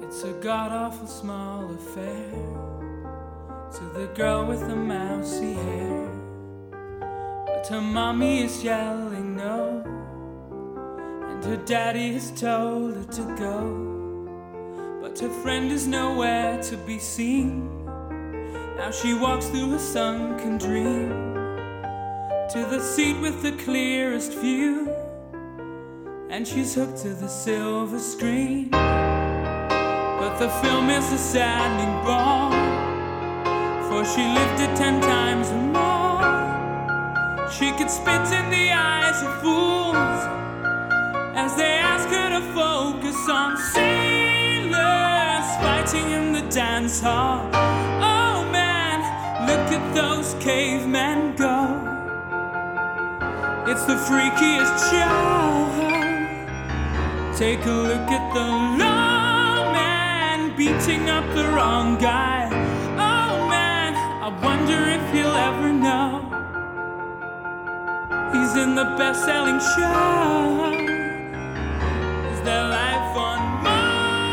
It's a god-awful small affair to the girl with the mousy hair, but her mommy is yelling no, and her daddy has told her to go, but her friend is nowhere to be seen. Now she walks through a sunken dream to the seat with the clearest view, and she's hooked to the silver screen. But the film is a saddening bore, for she lived it 10 times or more. She could spit in the eyes of fools as they ask her to focus on sailors fighting in the dance hall. Oh man, look at those cavemen go. It's the freakiest show. Take a look at the lawman beating up the wrong guy. Oh man, I wonder if he'll ever know he's in the best-selling show. Is there life on Mars?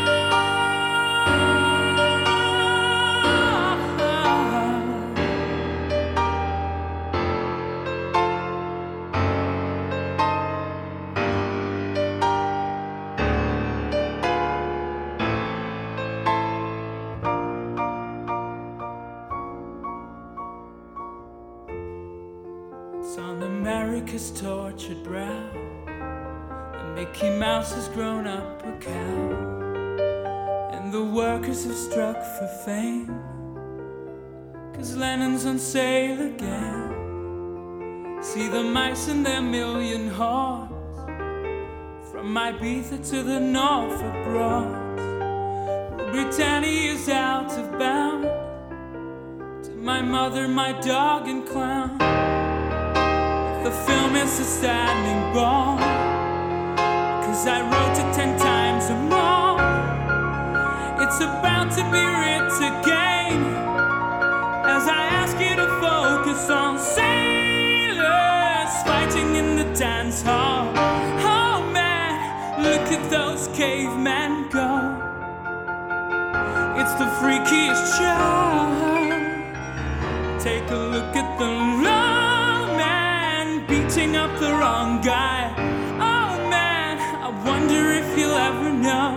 It's on America's tortured brow that Mickey Mouse has grown up a cow, and the workers have struck for fame 'cause Lennon's on sale again. See the mice and their million hordes from Ibiza to the Norfolk Broads. Britannia's out of bounds to my mother, my dog and clown. The film is a standing ball, 'cause I wrote it 10 times or more. It's about to be writ again as I ask you to focus on sailors fighting in the dance hall. Oh man, look at those cavemen go. It's the freakiest show. Take a look at the beating up the wrong guy. Oh man, I wonder if he'll ever know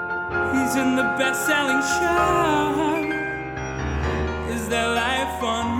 he's in the best-selling show. Is there life on